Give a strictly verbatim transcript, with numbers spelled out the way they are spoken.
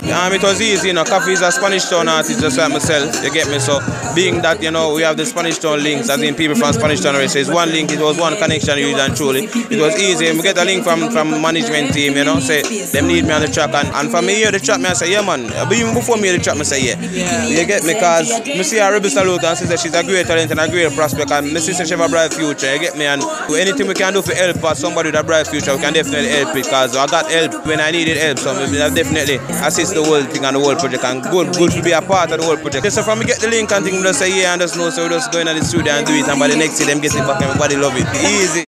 Um, it was easy, you know. Coffee is a Spanish Town artist just like myself, you get me? So being that, you know, we have the Spanish Town links, as in people from Spanish Town already says one link, it was one connection really and truly. It was easy. We get a link from from management team, you know, say them need me on the track, and, and for me hear the track, me I say, yeah man. But even before me hear the track, me say yeah. yeah. You get me? Cause me see her Rebel Salute and she says she's a great talent and a great prospect, and my sister she have a bright future, you get me? And anything we can do for help us, somebody with a bright future, we can definitely help it, because I got help when I needed help, so we will definitely assist the whole thing and the whole project, and good good to be a part of the whole project. So from me get the link and thing, we just say yeah and just know, so we just go in the studio and do it, and by the next day them get it back and everybody love it. Easy.